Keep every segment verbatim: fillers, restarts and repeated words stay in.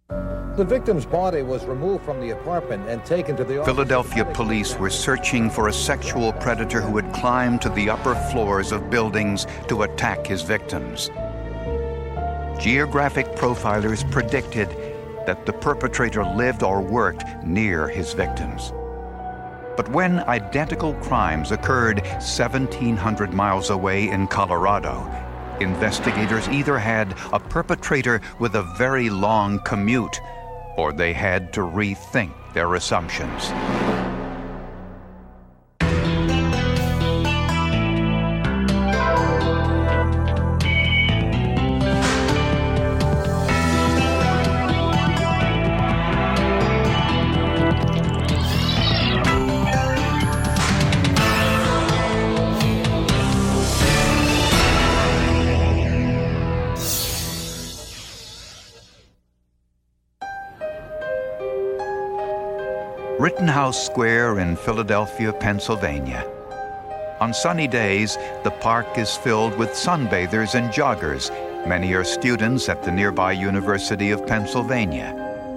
The victim's body was removed from the apartment and taken to the... Philadelphia police were searching for a sexual predator who had climbed to the upper floors of buildings to attack his victims. Geographic profilers predicted that the perpetrator lived or worked near his victims. But when identical crimes occurred seventeen hundred miles away in Colorado, investigators either had a perpetrator with a very long commute, or they had to rethink their assumptions. Rittenhouse Square in Philadelphia, Pennsylvania. On sunny days, the park is filled with sunbathers and joggers. Many are students at the nearby University of Pennsylvania.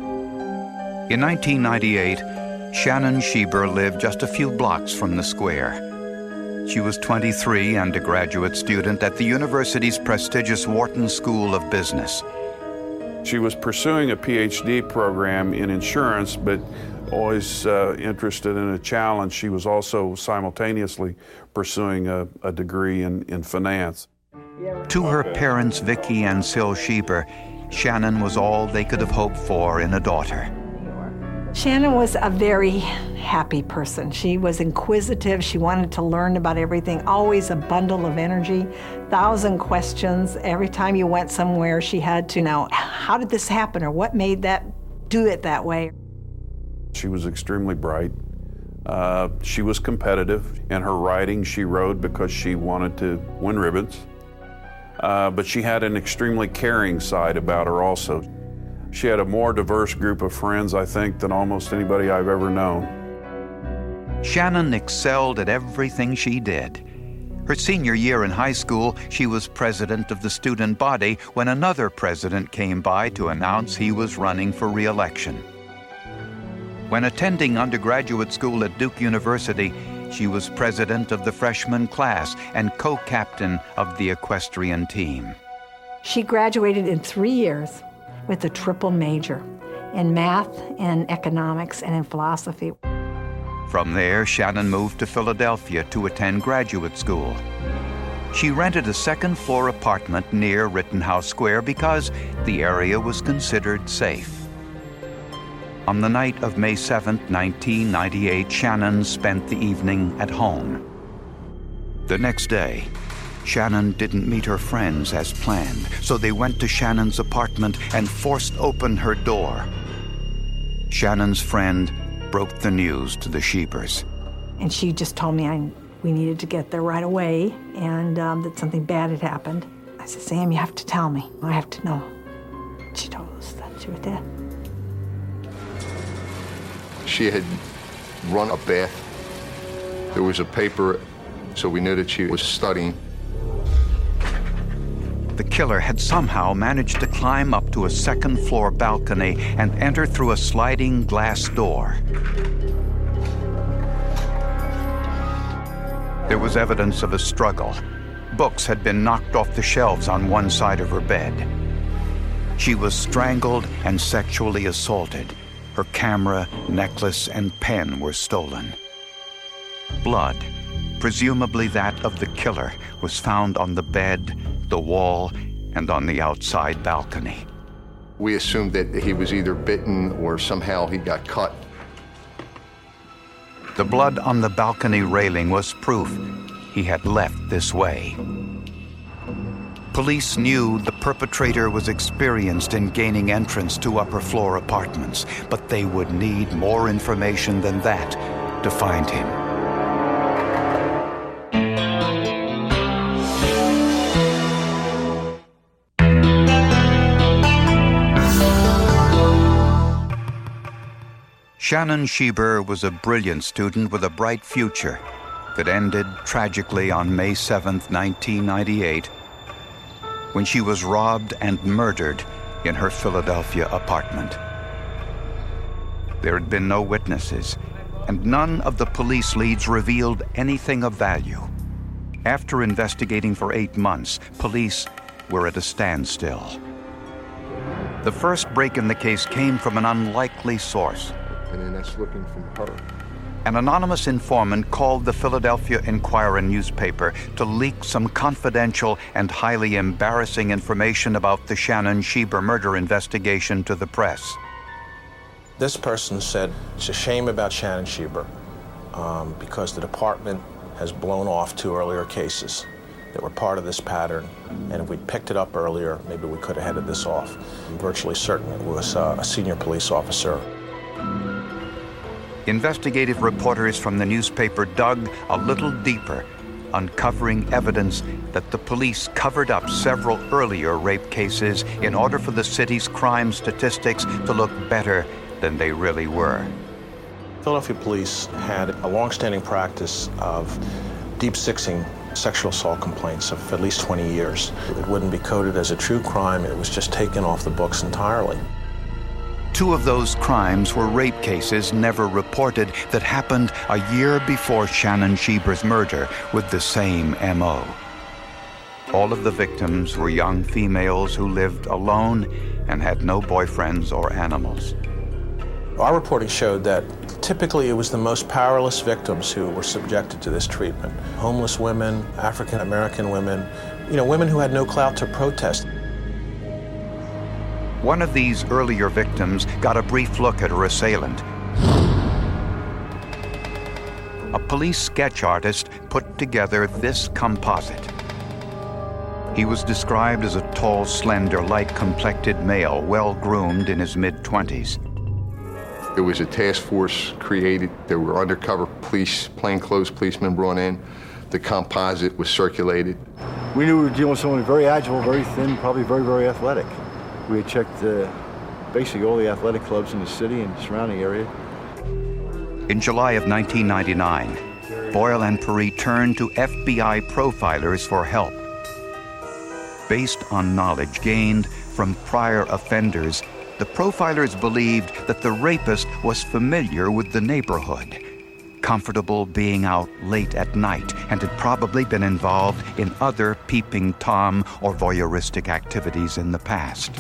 In nineteen ninety-eight, Shannon Schieber lived just a few blocks from the square. She was twenty-three and a graduate student at the university's prestigious Wharton School of Business. She was pursuing a P H D program in insurance, but always uh, interested in a challenge. She was also simultaneously pursuing a, a degree in, in finance. To her parents, Vicki and Syl Schieber, Shannon was all they could have hoped for in a daughter. Shannon was a very happy person. She was inquisitive. She wanted to learn about everything, always a bundle of energy, thousand questions. Every time you went somewhere, she had to know, how did this happen, or what made that do it that way? She was extremely bright. Uh, she was competitive. In her writing, she wrote because she wanted to win ribbons. Uh, but she had an extremely caring side about her also. She had a more diverse group of friends, I think, than almost anybody I've ever known. Shannon excelled at everything she did. Her senior year in high school, she was president of the student body when another president came by to announce he was running for re-election. When attending undergraduate school at Duke University, she was president of the freshman class and co-captain of the equestrian team. She graduated in three years with a triple major in math and economics and in philosophy. From there, Shannon moved to Philadelphia to attend graduate school. She rented a second-floor apartment near Rittenhouse Square because the area was considered safe. On the night of May seventh, nineteen ninety-eight, Shannon spent the evening at home. The next day, Shannon didn't meet her friends as planned, so they went to Shannon's apartment and forced open her door. Shannon's friend broke the news to the Schiebers. And she just told me I, we needed to get there right away and um, that something bad had happened. I said, Sam, you have to tell me. I have to know. She told us that she was dead. She had run a bath. There was a paper, so we knew that she was studying. The killer had somehow managed to climb up to a second-floor balcony and enter through a sliding glass door. There was evidence of a struggle. Books had been knocked off the shelves on one side of her bed. She was strangled and sexually assaulted. Her camera, necklace, and pen were stolen. Blood, presumably that of the killer, was found on the bed, the wall, and on the outside balcony. We assumed that he was either bitten or somehow he got cut. The blood on the balcony railing was proof he had left this way. Police knew the perpetrator was experienced in gaining entrance to upper-floor apartments, but they would need more information than that to find him. Shannon Schieber was a brilliant student with a bright future that ended tragically on May seventh, nineteen ninety-eight, when she was robbed and murdered in her Philadelphia apartment. There had been no witnesses, and none of the police leads revealed anything of value. After investigating for eight months, police were at a standstill. The first break in the case came from an unlikely source. And then that's looking from her. An anonymous informant called the Philadelphia Inquirer newspaper to leak some confidential and highly embarrassing information about the Shannon Schieber murder investigation to the press. This person said it's a shame about Shannon Schieber um, because the department has blown off two earlier cases that were part of this pattern, and if we'd picked it up earlier, maybe we could have headed this off. I'm virtually certain it was uh, a senior police officer. Investigative reporters from the newspaper dug a little deeper, uncovering evidence that the police covered up several earlier rape cases in order for the city's crime statistics to look better than they really were. Philadelphia police had a long-standing practice of deep-sixing sexual assault complaints of at least twenty years. It wouldn't be coded as a true crime, it was just taken off the books entirely. Two of those crimes were rape cases never reported that happened a year before Shannon Schieber's murder with the same M O. All of the victims were young females who lived alone and had no boyfriends or animals. Our reporting showed that typically it was the most powerless victims who were subjected to this treatment. Homeless women, African American women, you know, women who had no clout to protest. One of these earlier victims got a brief look at her assailant. A police sketch artist put together this composite. He was described as a tall, slender, light-complected male, well-groomed in his mid-twenties. There was a task force created. There were undercover police, plainclothes policemen brought in. The composite was circulated. We knew we were dealing with someone very agile, very thin, probably very, very athletic. We had checked uh, basically all the athletic clubs in the city and surrounding area. In July of nineteen ninety-nine, Boyle and Paree turned to F B I profilers for help. Based on knowledge gained from prior offenders, the profilers believed that the rapist was familiar with the neighborhood, comfortable being out late at night, and had probably been involved in other peeping Tom or voyeuristic activities in the past.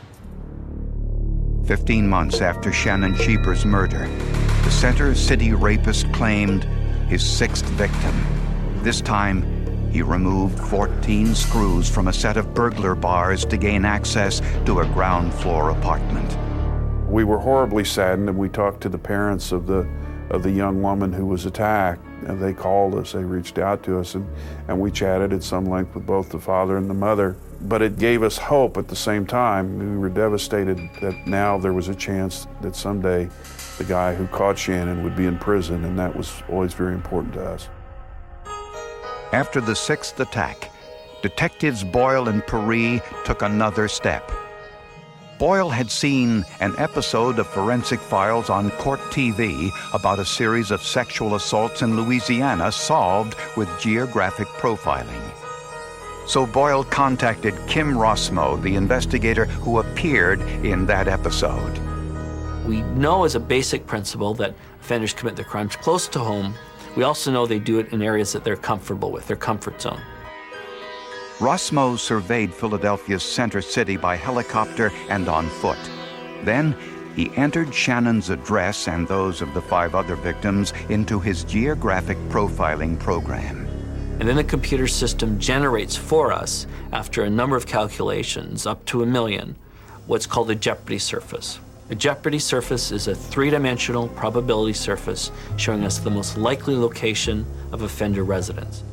Fifteen months after Shannon Schieber's murder, the Center City rapist claimed his sixth victim. This time, he removed fourteen screws from a set of burglar bars to gain access to a ground floor apartment. We were horribly saddened, and we talked to the parents of the of the young woman who was attacked, and they called us, they reached out to us, and, and we chatted at some length with both the father and the mother. But it gave us hope at the same time. We were devastated that now there was a chance that someday the guy who caught Shannon would be in prison, and that was always very important to us. After the sixth attack, detectives Boyle and Paree took another step. Boyle had seen an episode of Forensic Files on Court T V about a series of sexual assaults in Louisiana solved with geographic profiling. So Boyle contacted Kim Rossmo, the investigator who appeared in that episode. We know as a basic principle that offenders commit their crimes close to home. We also know they do it in areas that they're comfortable with, their comfort zone. Rossmo surveyed Philadelphia's Center City by helicopter and on foot. Then he entered Shannon's address and those of the five other victims into his geographic profiling program. And then the computer system generates for us, after a number of calculations, up to a million, what's called a jeopardy surface. A jeopardy surface is a three-dimensional probability surface showing us the most likely location of offender residence.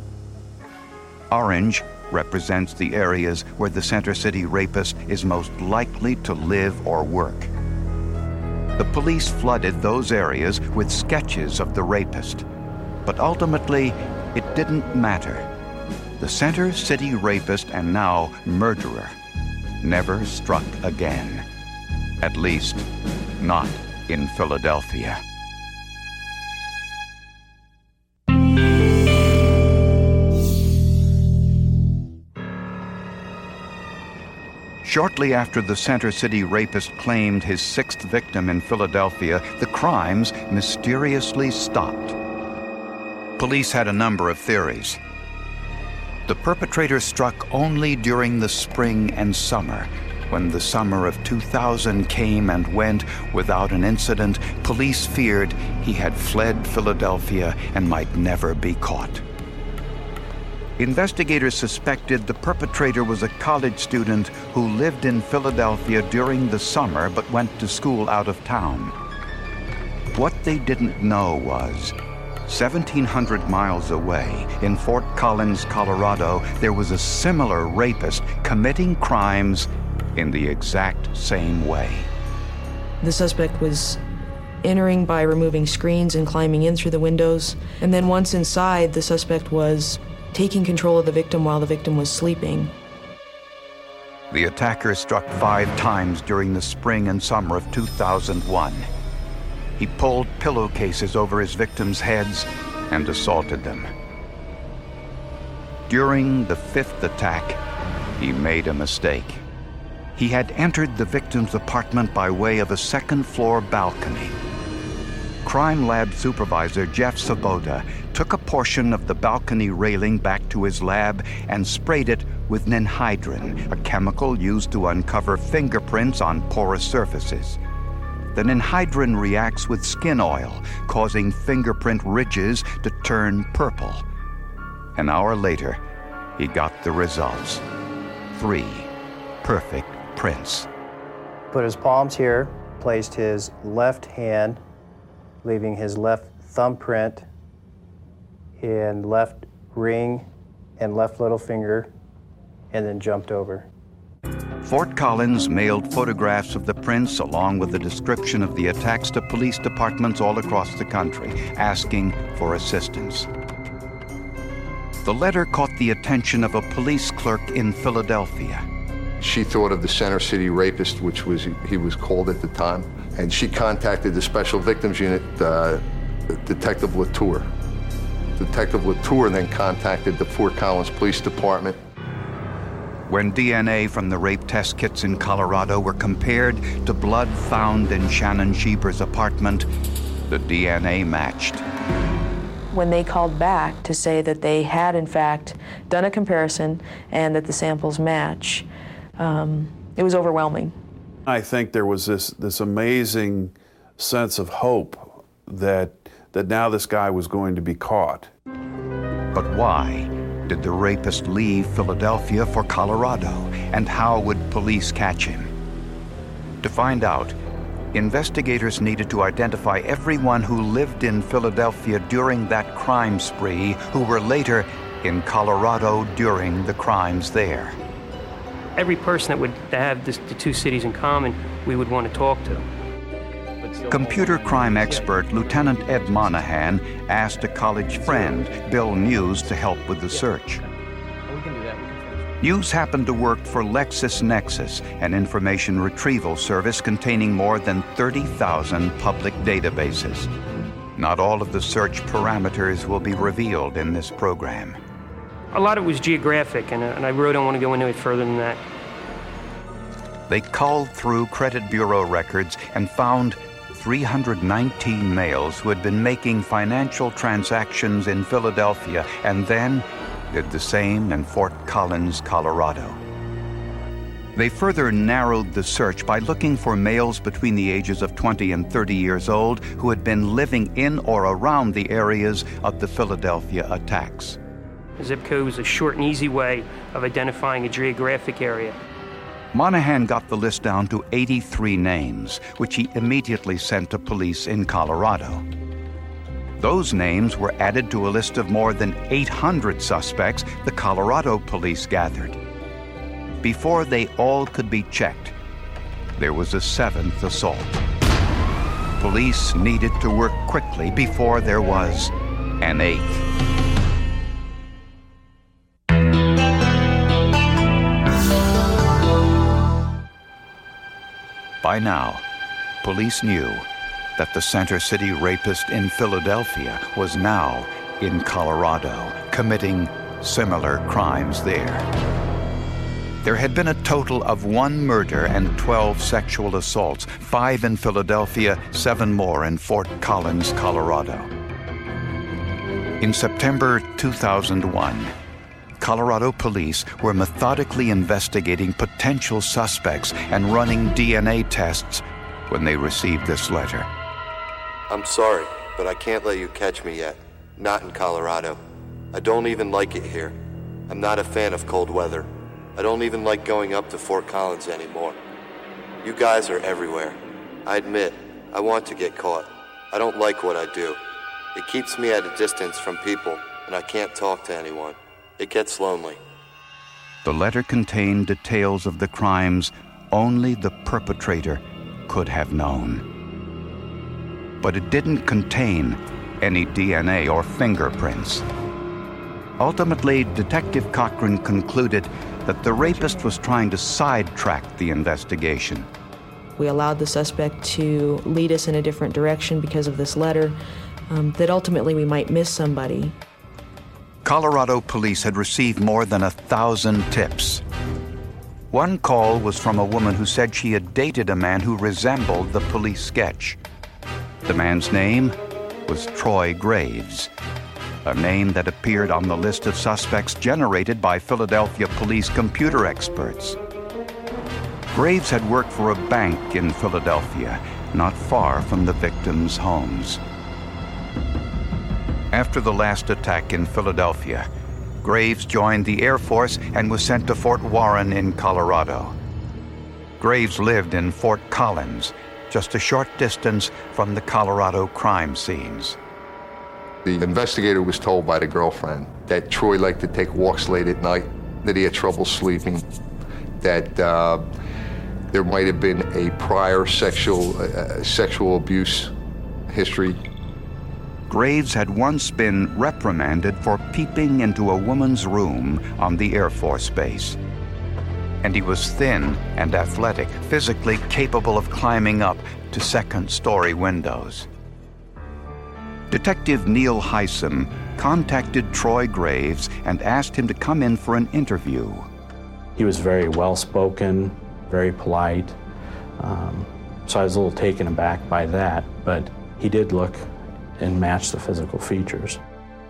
Orange represents the areas where the Center City rapist is most likely to live or work. The police flooded those areas with sketches of the rapist, but ultimately it didn't matter. The Center City rapist and now murderer never struck again. At least, not in Philadelphia. Shortly after the Center City rapist claimed his sixth victim in Philadelphia, the crimes mysteriously stopped. Police had a number of theories. The perpetrator struck only during the spring and summer. When the summer of two thousand came and went without an incident, police feared he had fled Philadelphia and might never be caught. Investigators suspected the perpetrator was a college student who lived in Philadelphia during the summer but went to school out of town. What they didn't know was, seventeen hundred miles away, in Fort Collins, Colorado, there was a similar rapist committing crimes in the exact same way. The suspect was entering by removing screens and climbing in through the windows. And then once inside, the suspect was taking control of the victim while the victim was sleeping. The attacker struck five times during the spring and summer of two thousand one. He pulled pillowcases over his victims' heads and assaulted them. During the fifth attack, he made a mistake. He had entered the victim's apartment by way of a second-floor balcony. Crime Lab Supervisor Jeff Sabota took a portion of the balcony railing back to his lab and sprayed it with ninhydrin, a chemical used to uncover fingerprints on porous surfaces. The ninhydrin reacts with skin oil, causing fingerprint ridges to turn purple. An hour later, he got the results. Three perfect prints. Put his palms here, placed his left hand, leaving his left thumbprint in left ring and left little finger, and then jumped over. Fort Collins mailed photographs of the prints along with a description of the attacks to police departments all across the country, asking for assistance. The letter caught the attention of a police clerk in Philadelphia. She thought of the Center City rapist, which was he was called at the time, and she contacted the Special Victims Unit, uh, Detective Latour. Detective Latour then contacted the Fort Collins Police Department. When D N A from the rape test kits in Colorado were compared to blood found in Shannon Schieber's apartment, the D N A matched. When they called back to say that they had, in fact, done a comparison and that the samples match, um, it was overwhelming. I think there was this, this amazing sense of hope that, that now this guy was going to be caught. But why did the rapist leave Philadelphia for Colorado, and how would police catch him? To find out, investigators needed to identify everyone who lived in Philadelphia during that crime spree, who were later in Colorado during the crimes there. Every person that would have this, the two cities in common, we would want to talk to. Computer crime expert Lieutenant Ed Monahan asked a college friend, Bill News, to help with the search. News happened to work for LexisNexis, an information retrieval service containing more than thirty thousand public databases. Not all of the search parameters will be revealed in this program. A lot of it was geographic, and, uh, and I really don't want to go into it further than that. They culled through credit bureau records and found three hundred nineteen males who had been making financial transactions in Philadelphia and then did the same in Fort Collins, Colorado. They further narrowed the search by looking for males between the ages of twenty and thirty years old who had been living in or around the areas of the Philadelphia attacks. A zip code was a short and easy way of identifying a geographic area. Monahan got the list down to eighty-three names, which he immediately sent to police in Colorado. Those names were added to a list of more than eight hundred suspects the Colorado police gathered. Before they all could be checked, there was a seventh assault. Police needed to work quickly before there was an eighth. By now, police knew that the Center City rapist in Philadelphia was now in Colorado, committing similar crimes there. There had been a total of one murder and twelve sexual assaults, five in Philadelphia, seven more in Fort Collins, Colorado. In September two thousand one, Colorado police were methodically investigating potential suspects and running D N A tests when they received this letter. I'm sorry, but I can't let you catch me yet. Not in Colorado. I don't even like it here. I'm not a fan of cold weather. I don't even like going up to Fort Collins anymore. You guys are everywhere. I admit, I want to get caught. I don't like what I do. It keeps me at a distance from people, and I can't talk to anyone. It gets lonely. The letter contained details of the crimes only the perpetrator could have known. But it didn't contain any D N A or fingerprints. Ultimately, Detective Cochran concluded that the rapist was trying to sidetrack the investigation. We allowed the suspect to lead us in a different direction because of this letter, um, that ultimately we might miss somebody. Colorado police had received more than a thousand tips. One call was from a woman who said she had dated a man who resembled the police sketch. The man's name was Troy Graves, a name that appeared on the list of suspects generated by Philadelphia police computer experts. Graves had worked for a bank in Philadelphia, not far from the victims' homes. After the last attack in Philadelphia, Graves joined the Air Force and was sent to Fort Warren in Colorado. Graves lived in Fort Collins, just a short distance from the Colorado crime scenes. The investigator was told by the girlfriend that Troy liked to take walks late at night, that he had trouble sleeping, that uh, there might have been a prior sexual, uh, sexual abuse history. Graves had once been reprimanded for peeping into a woman's room on the Air Force Base. And he was thin and athletic, physically capable of climbing up to second-story windows. Detective Neil Hysom contacted Troy Graves and asked him to come in for an interview. He was very well-spoken, very polite, um, so I was a little taken aback by that, but he did look and match the physical features.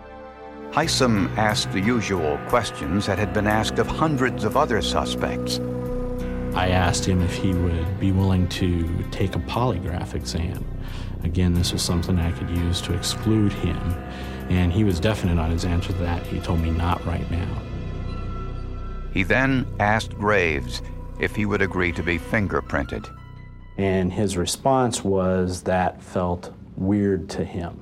Hysom asked the usual questions that had been asked of hundreds of other suspects. I asked him if he would be willing to take a polygraph exam. Again, this was something I could use to exclude him, and he was definite on his answer to that. He told me not right now. He then asked Graves if he would agree to be fingerprinted. And his response was that felt weird to him.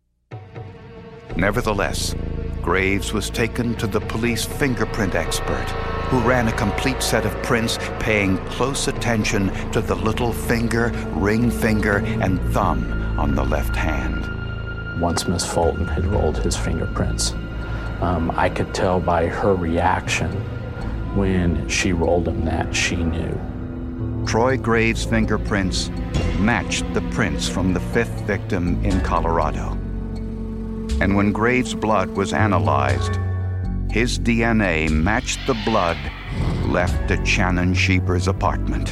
Nevertheless, Graves was taken to the police fingerprint expert, who ran a complete set of prints paying close attention to the little finger, ring finger, and thumb on the left hand. Once Miss Fulton had rolled his fingerprints, um, I could tell by her reaction when she rolled them that she knew. Troy Graves' fingerprints matched the prints from the fifth victim in Colorado. And when Graves' blood was analyzed, his D N A matched the blood left at Shannon Schieber's apartment.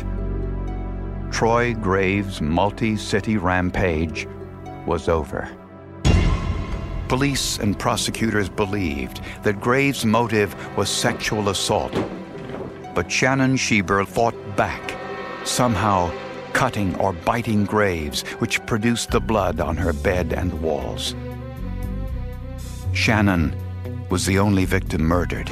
Troy Graves' multi-city rampage was over. Police and prosecutors believed that Graves' motive was sexual assault, but Shannon Schieber fought back, somehow cutting or biting Graves, which produced the blood on her bed and walls. Shannon was the only victim murdered.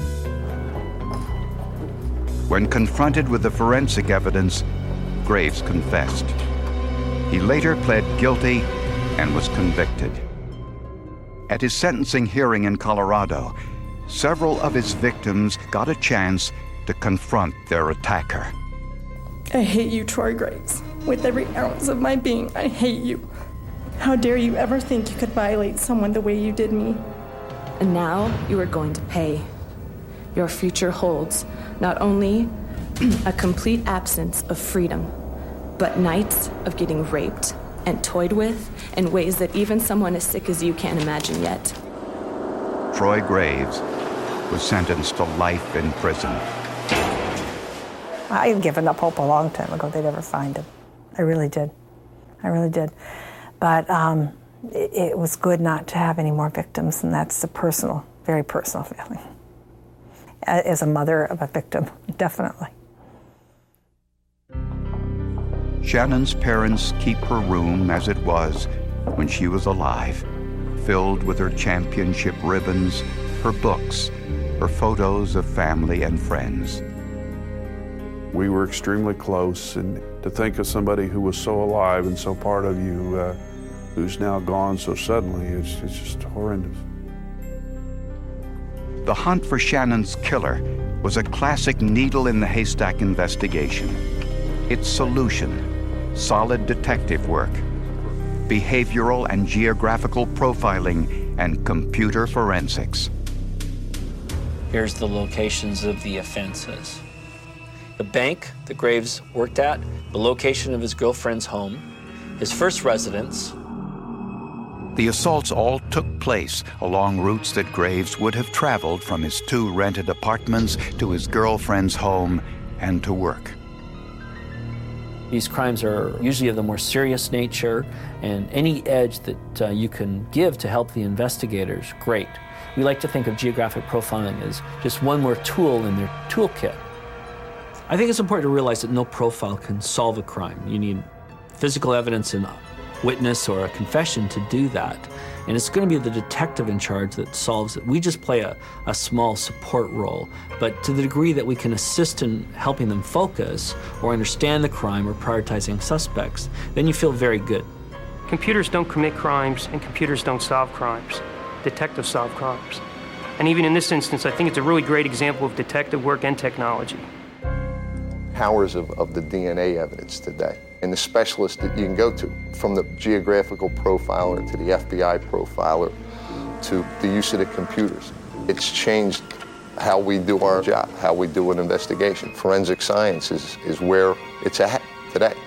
When confronted with the forensic evidence, Graves confessed. He later pled guilty and was convicted. At his sentencing hearing in Colorado, several of his victims got a chance to confront their attacker. I hate you, Troy Graves. With every ounce of my being, I hate you. How dare you ever think you could violate someone the way you did me? And now you are going to pay. Your future holds not only a complete absence of freedom, but nights of getting raped and toyed with in ways that even someone as sick as you can't imagine yet. Troy Graves was sentenced to life in prison. I had given up hope a long time ago they'd ever find him. I really did. I really did. But um, it, it was good not to have any more victims, and that's a personal, very personal feeling. As a mother of a victim, definitely. Shannon's parents keep her room as it was when she was alive, filled with her championship ribbons, her books, her photos of family and friends. We were extremely close, and to think of somebody who was so alive and so part of you, uh, who's now gone so suddenly, it's, it's just horrendous. The hunt for Shannon's killer was a classic needle in the haystack investigation. Its solution, solid detective work, behavioral and geographical profiling, and computer forensics. Here's the locations of the offenses. The bank that Graves worked at, the location of his girlfriend's home, his first residence. The assaults all took place along routes that Graves would have traveled from his two rented apartments to his girlfriend's home and to work. These crimes are usually of the more serious nature, and any edge that uh, you can give to help the investigators, great. We like to think of geographic profiling as just one more tool in their toolkit. I think it's important to realize that no profile can solve a crime. You need physical evidence and witness or a confession to do that. And it's going to be the detective in charge that solves it. We just play a, a small support role. But to the degree that we can assist in helping them focus or understand the crime or prioritizing suspects, then you feel very good. Computers don't commit crimes and computers don't solve crimes. Detectives solve crimes. And even in this instance, I think it's a really great example of detective work and technology. Hours of, of the D N A evidence today, and the specialists that you can go to, from the geographical profiler to the F B I profiler to the use of the computers. It's changed how we do our job, how we do an investigation. Forensic science is, is where it's at today.